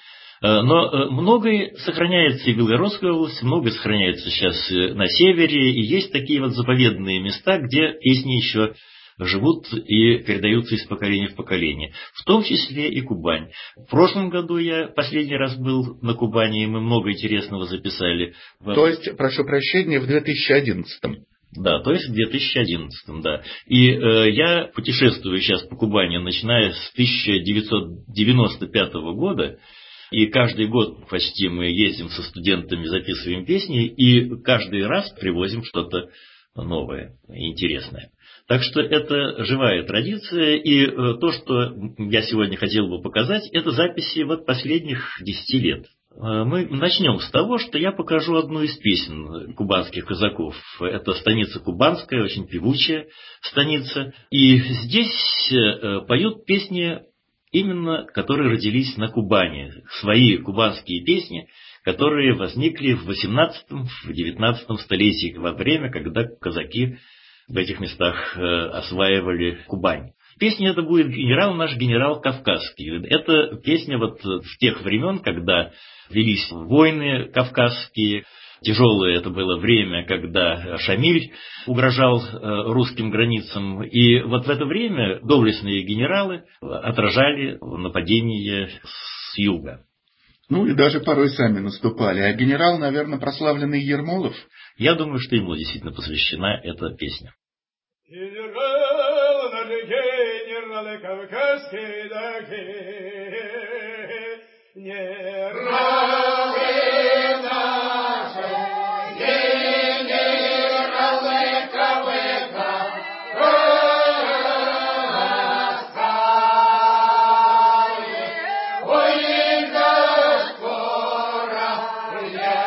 Но многое сохраняется и в Белгородской области, многое сохраняется сейчас на севере. И есть такие вот заповедные места, где песни еще живут и передаются из поколения в поколение, в том числе и Кубань. В прошлом году я последний раз был на Кубани, и мы много интересного записали. То есть, прошу прощения, в две тысячи одиннадцатом. Да, то есть в две тысячи одиннадцатом, да. И э, я путешествую сейчас по Кубани, начиная с тысяча девятьсот девяносто пятого года. И каждый год почти мы ездим со студентами, записываем песни, и каждый раз привозим что-то новое, интересное. Так что это живая традиция, и то, что я сегодня хотел бы показать, это записи вот последних десяти лет. Мы начнем с того, что я покажу одну из песен кубанских казаков. Это станица Кубанская, очень певучая станица. И здесь поют песни, именно которые родились на Кубани. Свои кубанские песни, которые возникли в восемнадцатом — девятнадцатом столетии, во время, когда казаки в этих местах осваивали Кубань. Песня это будет «Генерал наш, генерал Кавказский». Это песня вот в тех времен, когда велись войны кавказские. Тяжелое это было время, когда Шамиль угрожал русским границам. И вот в это время доблестные генералы отражали нападение с юга. Ну и даже порой сами наступали. А генерал, наверное, прославленный Ермолов? Я думаю, что ему действительно посвящена эта песня. Генерал, наш генерал Кавказский, да генералы наши, генералы Кавказские, ой, да скоро я.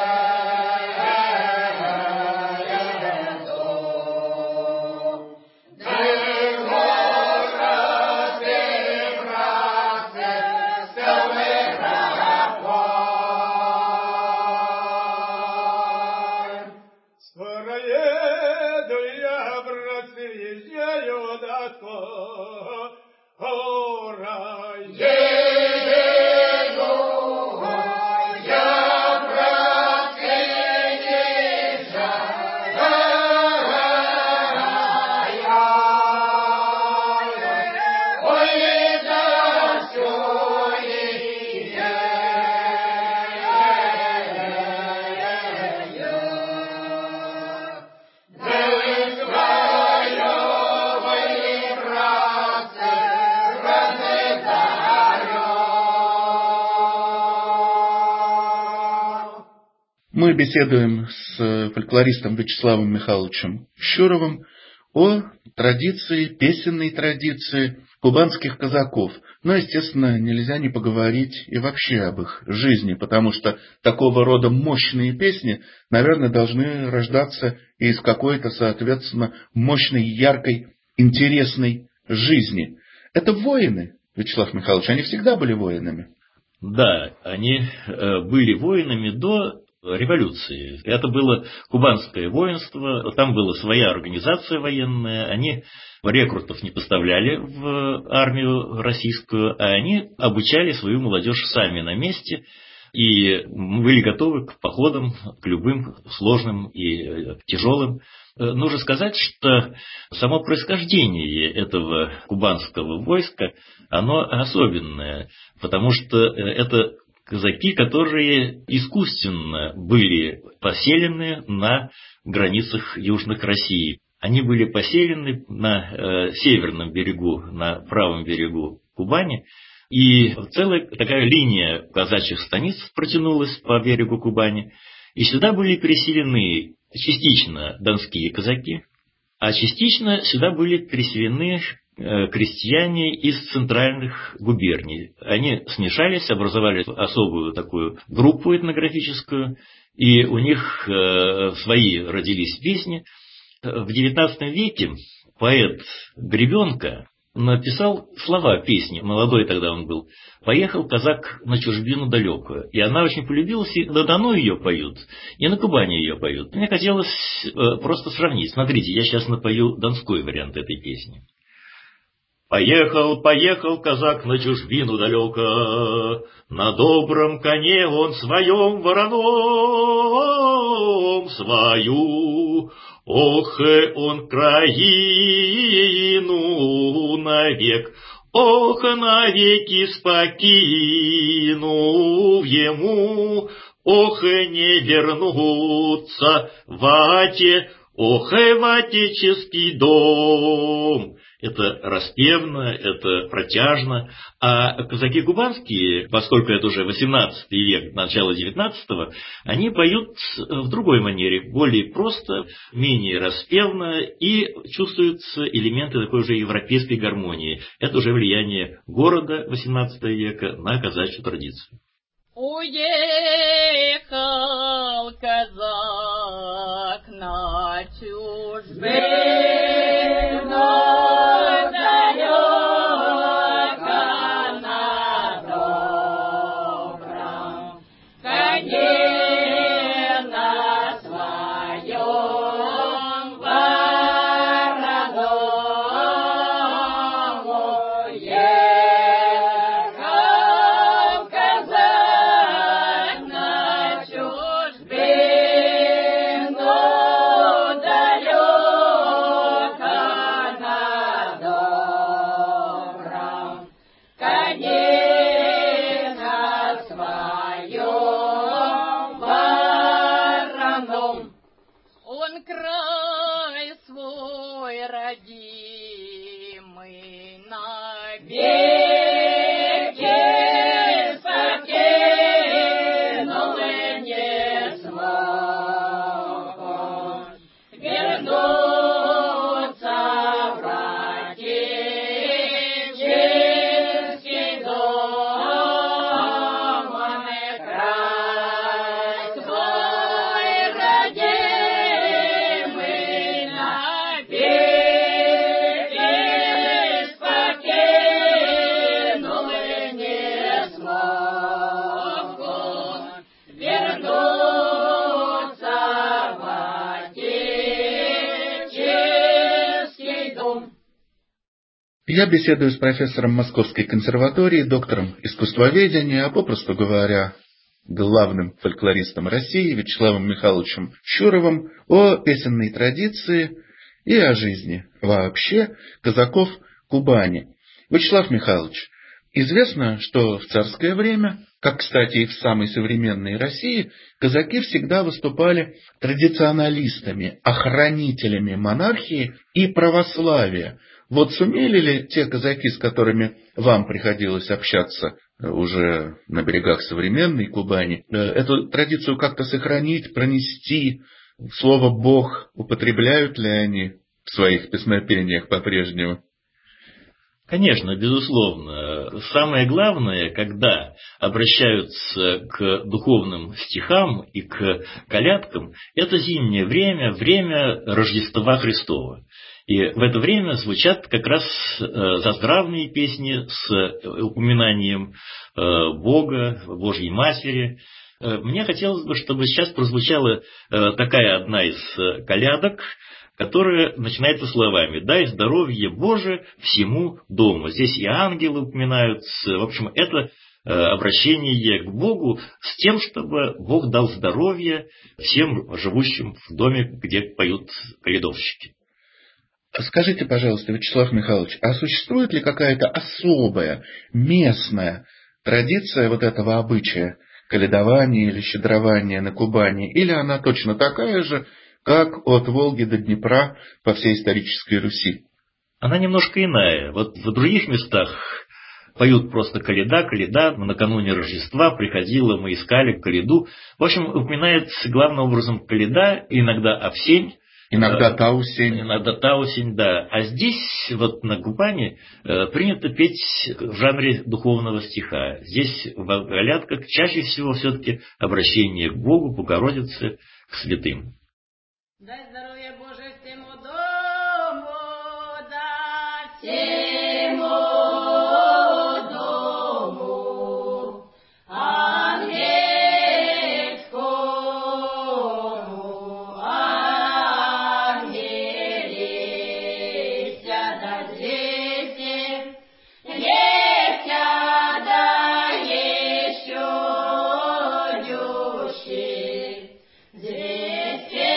Мы беседуем с фольклористом Вячеславом Михайловичем Щуровым о традиции, песенной традиции кубанских казаков. Но, естественно, нельзя не поговорить и вообще об их жизни, потому что такого рода мощные песни, наверное, должны рождаться из какой-то, соответственно, мощной, яркой, интересной жизни. Это воины, Вячеслав Михайлович, они всегда были воинами? Да, они были воинами до революции. Это было кубанское воинство, там была своя организация военная, они рекрутов не поставляли в армию российскую, а они обучали свою молодежь сами на месте и были готовы к походам, к любым сложным и тяжелым. Нужно сказать, что само происхождение этого кубанского войска, оно особенное, потому что это казаки, которые искусственно были поселены на границах южных России. Они были поселены на э, северном берегу, на правом берегу Кубани, и целая такая линия казачьих станиц протянулась по берегу Кубани, и сюда были переселены частично донские казаки, а частично сюда были переселены крестьяне из центральных губерний. Они смешались, образовали особую такую группу этнографическую, и у них э, свои родились песни. В девятнадцатом веке поэт Гребенка написал слова песни, молодой тогда он был. «Поехал казак на чужбину далекую». И она очень полюбилась, и на Дону ее поют, и на Кубани ее поют. Мне хотелось э, просто сравнить. Смотрите, я сейчас напою донской вариант этой песни. Поехал, поехал казак на чужбину далеко, на добром коне он своем вороном свою. Ох, он краину навек, ох, навеки спокину ему, ох, не вернуться в ате, ох, в отеческий дом. Это распевно, это протяжно. А казаки кубанские, поскольку это уже восемнадцатый век, начало девятнадцатого, они поют в другой манере, более просто, менее распевно, и чувствуются элементы такой же европейской гармонии. Это уже влияние города восемнадцатого века на казачью традицию. Уехал казак на чужбину. Я беседую с профессором Московской консерватории, доктором искусствоведения, а попросту говоря, главным фольклористом России Вячеславом Михайловичем Щуровым о песенной традиции и о жизни вообще казаков Кубани. Вячеслав Михайлович, известно, что в царское время, как, кстати, и в самой современной России, казаки всегда выступали традиционалистами, охранителями монархии и православия. Вот сумели ли те казаки, с которыми вам приходилось общаться уже на берегах современной Кубани, эту традицию как-то сохранить, пронести? Слово «Бог» употребляют ли они в своих песнопениях по-прежнему? Конечно, безусловно. Самое главное, когда обращаются к духовным стихам и к колядкам, это зимнее время, время Рождества Христова. И в это время звучат как раз заздравные песни с упоминанием Бога, Божьей Матери. Мне хотелось бы, чтобы сейчас прозвучала такая одна из колядок, которая начинается словами «Дай здоровье Боже всему дому». Здесь и ангелы упоминаются. В общем, это обращение к Богу с тем, чтобы Бог дал здоровье всем живущим в доме, где поют колядовщики. Скажите, пожалуйста, Вячеслав Михайлович, а существует ли какая-то особая местная традиция вот этого обычая колядования или щедрования на Кубани, или она точно такая же, как от Волги до Днепра по всей исторической Руси? Она немножко иная. Вот в других местах поют просто коляда, коляда, накануне Рождества приходила, мы искали коляду. В общем, упоминается главным образом коляда, иногда овсень. Иногда таусень. Иногда таусень, да. А здесь, вот на Кубани, принято петь в жанре духовного стиха. Здесь в колядках чаще всего все-таки обращение к Богу, Богородице, к святым. Дай здоровья Боже всему дому, дай всему дому, ангельскому, ангелися, да звезде, леся, да еще дюши, звезде.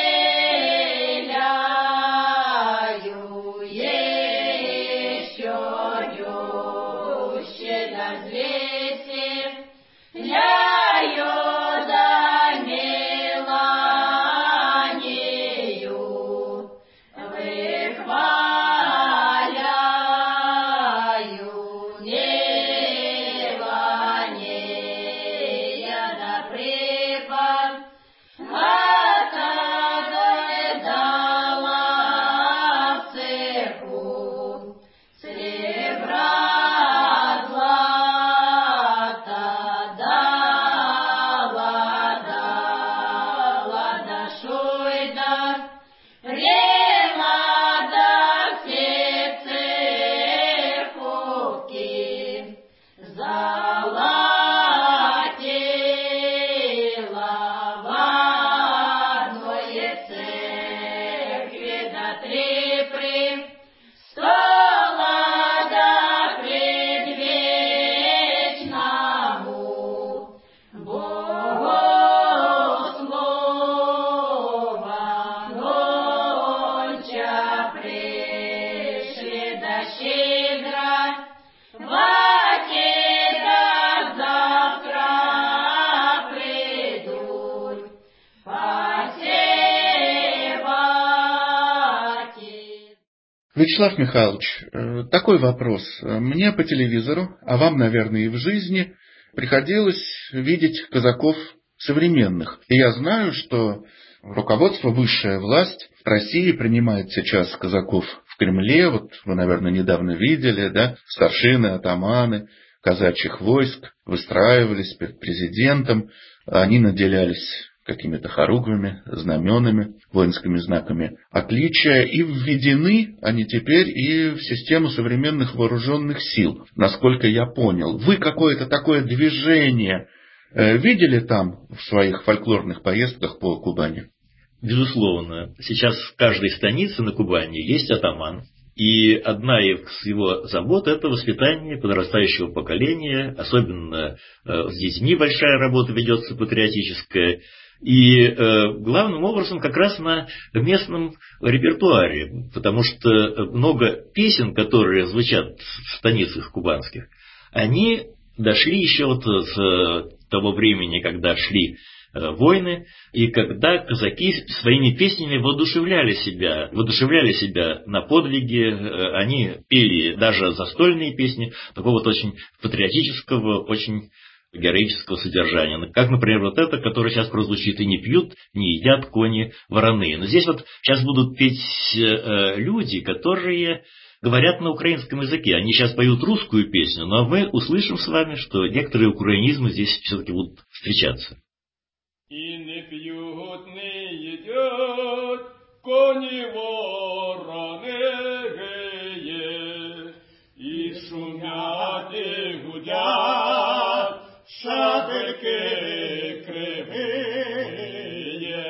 Вячеслав Михайлович, такой вопрос. Мне по телевизору, а вам, наверное, и в жизни, приходилось видеть казаков современных. И я знаю, что руководство, высшая власть в России принимает сейчас казаков в Кремле. Вот вы, наверное, недавно видели, да, старшины, атаманы казачьих войск выстраивались перед президентом. Они наделялись какими-то хоругвями, знаменами, воинскими знаками отличия, и введены они теперь и в систему современных вооруженных сил, насколько я понял. Вы какое-то такое движение видели там в своих фольклорных поездках по Кубани? Безусловно. Сейчас в каждой станице на Кубани есть атаман. И одна из его забот – это воспитание подрастающего поколения, особенно э, с детьми большая работа ведется патриотическая. И э, главным образом как раз на местном репертуаре, потому что много песен, которые звучат в станицах кубанских, они дошли еще вот с того времени, когда шли э, войны, и когда казаки своими песнями воодушевляли себя, воодушевляли себя на подвиги, э, они пели даже застольные песни, такого вот очень патриотического, очень героического содержания. Как, например, вот это, которое сейчас прозвучит: «И не пьют, не едят кони вороны». Но здесь вот сейчас будут петь э, люди, которые говорят на украинском языке. Они сейчас поют русскую песню, но мы услышим с вами, что некоторые украинизмы здесь все-таки будут встречаться. И не пьют, не едят кони вороны, и шумят, и гудят шабельки кривые.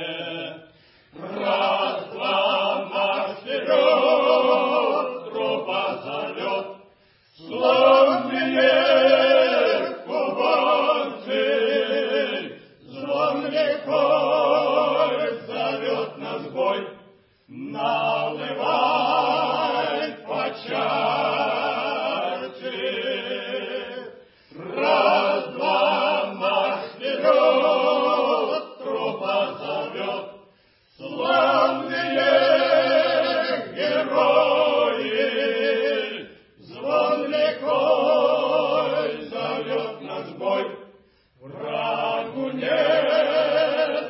Раз, два, марш вперед, тропа зовет, славные кубанцы, звон рекой зовет нас бой, наливай по чарке. Раз, два, марш вперед, тропа зовет, славные герои, звон рекой зовет нас бой, врагу нет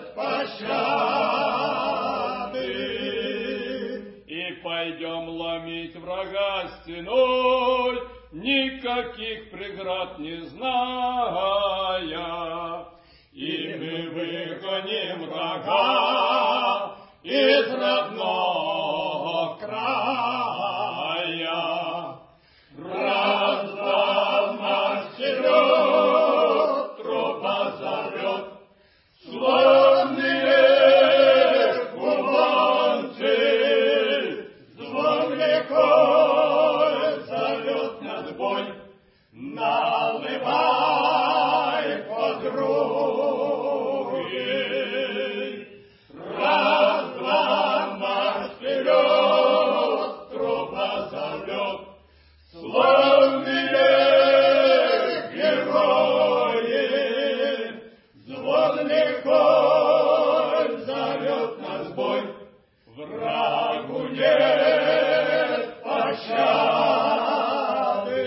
пощады. И пойдем ломить врага стеной, никаких преград не зная, и мы выгоним врага из родного края. Раз, два, марш вперед, тропа зовет, славные кубанцы, звон рекой зовет нас бой, наливай подруги. Раз, два, марш вперед, тропа зовет, славные герои, звон рекой зовет нас бой, врагу нет пощады.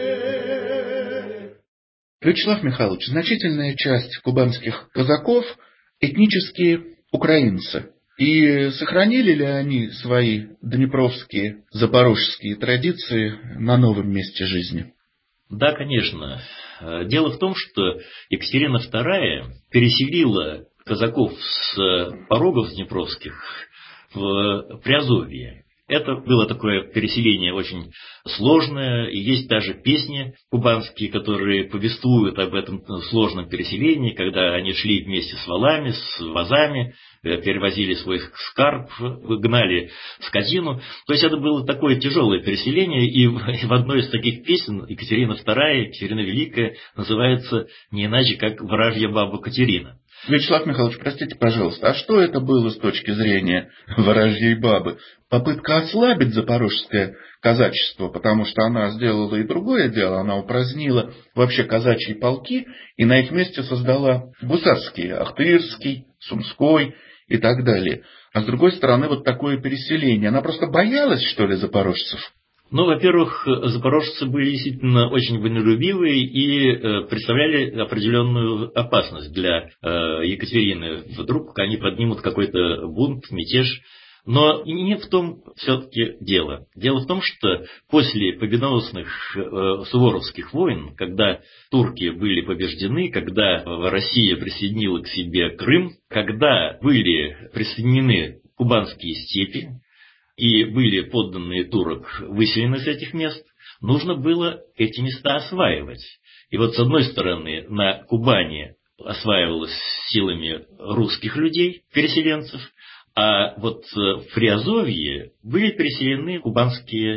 Вячеслав Михайлович, значительная часть кубанских казаков – этнические украинцы. И сохранили ли они свои днепровские, запорожские традиции на новом месте жизни? Да, конечно. Дело в том, что Екатерина вторая переселила казаков с порогов днепровских в Приазовье. Это было такое переселение очень сложное, и есть даже песни кубанские, которые повествуют об этом сложном переселении, когда они шли вместе с валами, с вазами, перевозили свой скарб, гнали скотину. То есть это было такое тяжелое переселение, и в одной из таких песен Екатерина вторая, Екатерина Великая называется не иначе, как «Вражья баба Катерина». Вячеслав Михайлович, простите, пожалуйста, а что это было с точки зрения вражьей бабы? Попытка ослабить запорожское казачество, потому что она сделала и другое дело, она упразднила вообще казачьи полки и на их месте создала гусарские, Ахтырский, Сумской и так далее. А с другой стороны, вот такое переселение, она просто боялась, что ли, запорожцев? Ну, во-первых, запорожцы были действительно очень войнолюбивые и э, представляли определенную опасность для э, Екатерины. Вдруг они поднимут какой-то бунт, мятеж. Но не в том все-таки дело. Дело в том, что после победоносных э, суворовских войн, когда турки были побеждены, когда Россия присоединила к себе Крым, когда были присоединены кубанские степи, и были подданные турок выселены с этих мест, нужно было эти места осваивать. И вот с одной стороны на Кубани осваивалось силами русских людей, переселенцев, а вот в Приазовье были переселены кубанские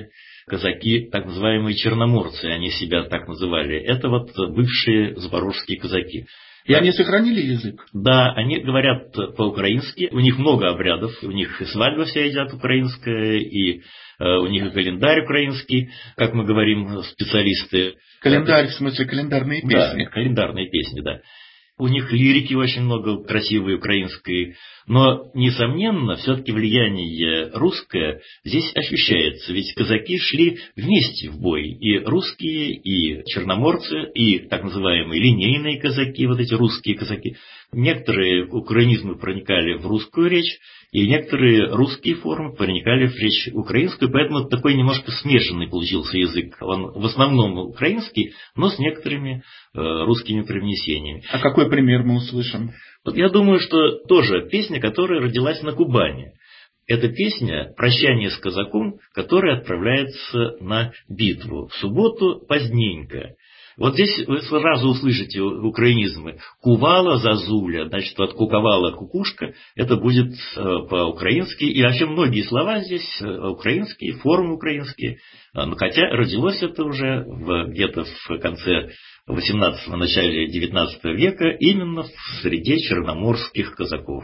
казаки, так называемые черноморцы, они себя так называли. Это вот бывшие запорожские казаки. И они сохранили язык? Да, они говорят по-украински, у них много обрядов, у них и свадьба вся идет украинская, и э, у них и календарь украинский, как мы говорим специалисты. Календарь, в смысле календарные песни? Да, календарные песни, да. У них лирики очень много красивой украинской, но, несомненно, все-таки влияние русское здесь ощущается, ведь казаки шли вместе в бой, и русские, и черноморцы, и так называемые линейные казаки, вот эти русские казаки. Некоторые украинизмы проникали в русскую речь, и некоторые русские формы проникали в речь украинскую, поэтому такой немножко смешанный получился язык. Он в основном украинский, но с некоторыми э, русскими привнесениями. А какой пример мы услышим? Вот я думаю, что тоже песня, которая родилась на Кубани. Это песня «Прощание с казаком», которая отправляется на битву в субботу поздненько. Вот здесь вы сразу услышите украинизмы. Кувала, зазуля, значит, вот куковала, кукушка, это будет э, по-украински. И вообще многие слова здесь э, украинские, формы украинские. А, хотя родилось это уже в, где-то в конце восемнадцатого, начале девятнадцатого века именно в среде черноморских казаков.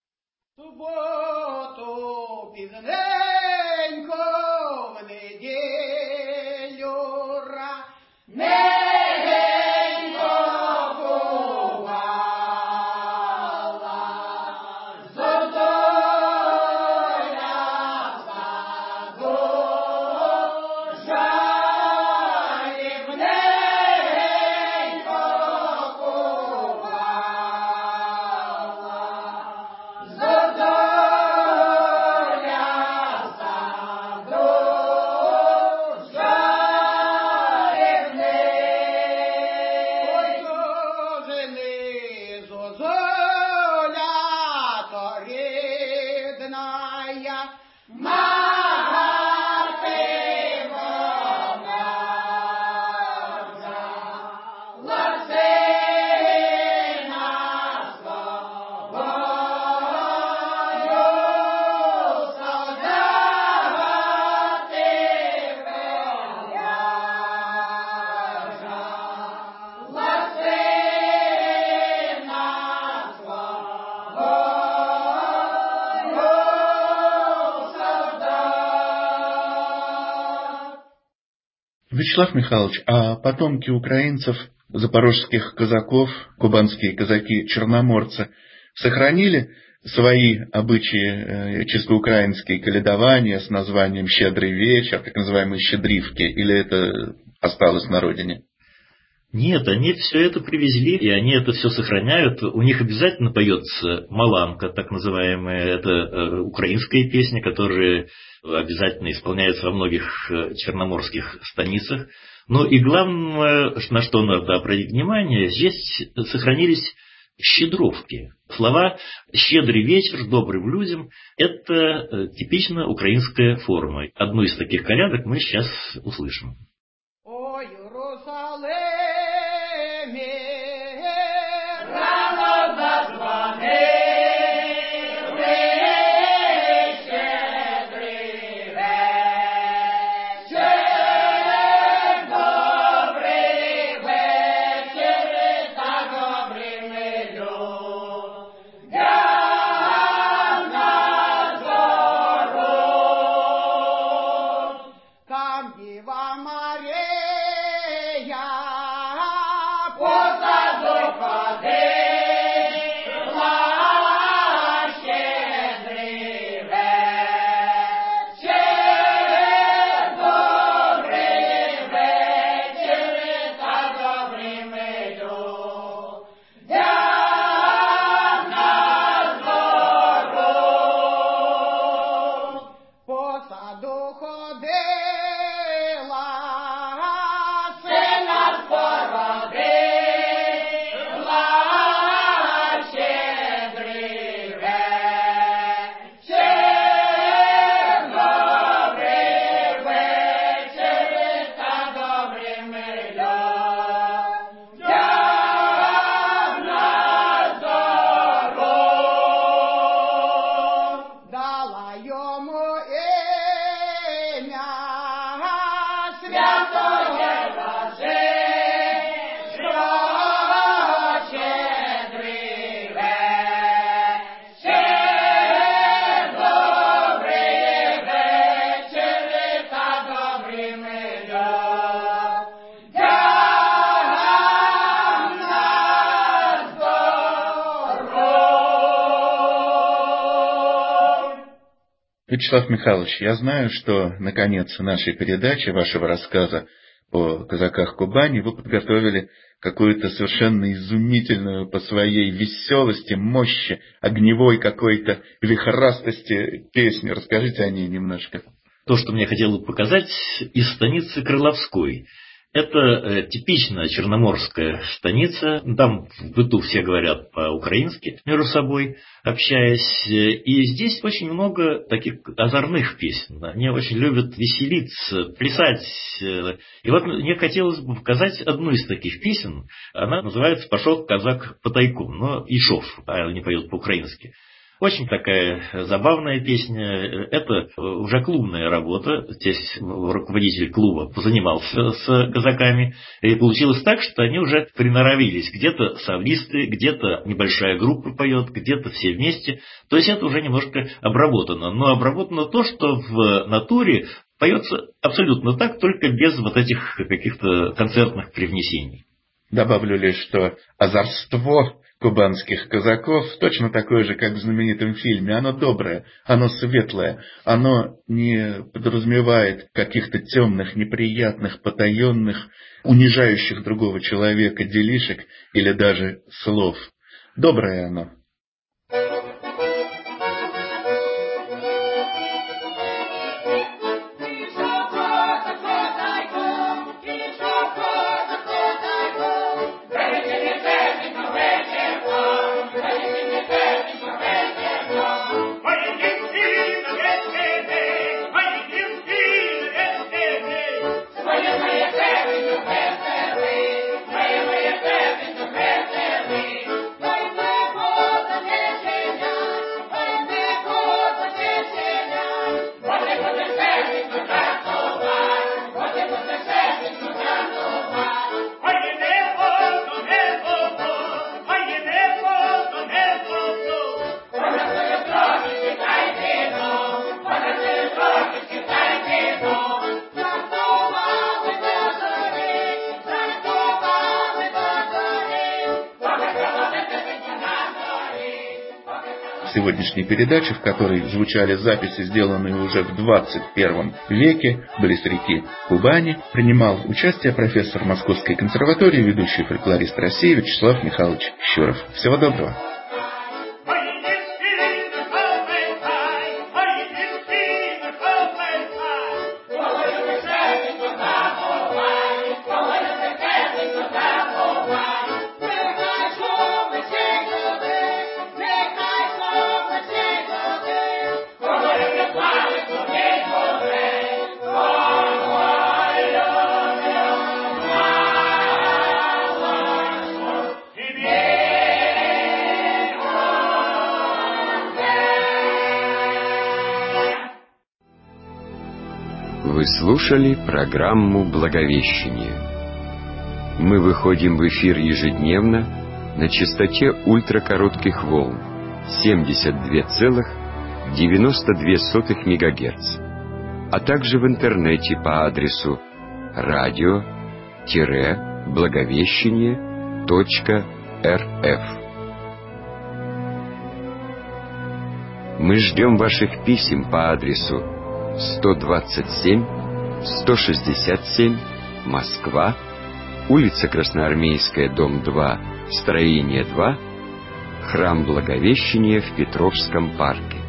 Вячеслав Михайлович, а потомки украинцев, запорожских казаков, кубанские казаки-черноморцы, сохранили свои обычаи чисто украинские, колядования с названием «Щедрый вечер», так называемые «щедривки», или это осталось на родине? Нет, они все это привезли, и они это все сохраняют. У них обязательно поется маланка, так называемая. Это э, украинская песня, которая обязательно исполняется во многих э, черноморских станицах. Но и главное, на что надо обратить внимание, здесь сохранились щедровки. Слова «щедрый вечер», «добрым людям» – это э, типично украинская форма. Одну из таких колядок мы сейчас услышим. Вам Вячеслав Михайлович, я знаю, что на конец нашей передачи, вашего рассказа о казаках Кубани, вы подготовили какую-то совершенно изумительную по своей веселости, мощи, огневой какой-то вихрастости песню. Расскажите о ней немножко. То, что мне хотелось показать из станицы Крыловской. Это типичная черноморская станица. Там в быту все говорят по-украински между собой, общаясь. И здесь очень много таких озорных песен. Они очень любят веселиться, плясать. И вот мне хотелось бы показать одну из таких песен. Она называется «Пошел казак по тайку». Но и шов, а не поет по-украински. Очень такая забавная песня. Это уже клубная работа. Здесь руководитель клуба позанимался с казаками. И получилось так, что они уже приноровились. Где-то солисты, где-то небольшая группа поет, где-то все вместе. То есть это уже немножко обработано. Но обработано то, что в натуре поется абсолютно так, только без вот этих каких-то концертных привнесений. Добавлю лишь, что озорство кубанских казаков точно такое же, как в знаменитом фильме. Оно доброе, оно светлое, оно не подразумевает каких-то темных, неприятных, потаенных, унижающих другого человека делишек или даже слов. Доброе оно. Сегодняшней передачи, в которой звучали записи, сделанные уже в двадцать первом веке, близ реки Кубани, принимал участие профессор Московской консерватории, ведущий фольклорист России Вячеслав Михайлович Щуров. Всего доброго. Вы слушали программу «Благовещение». Мы выходим в эфир ежедневно на частоте ультракоротких волн семьдесят два целых девяносто две сотых мегагерц, а также в интернете по адресу радио-благовещение точка рф. Мы ждем ваших писем по адресу сто двадцать семь сто шестьдесят семь, Москва, улица Красноармейская, дом два, строение два, храм Благовещения в Петровском парке.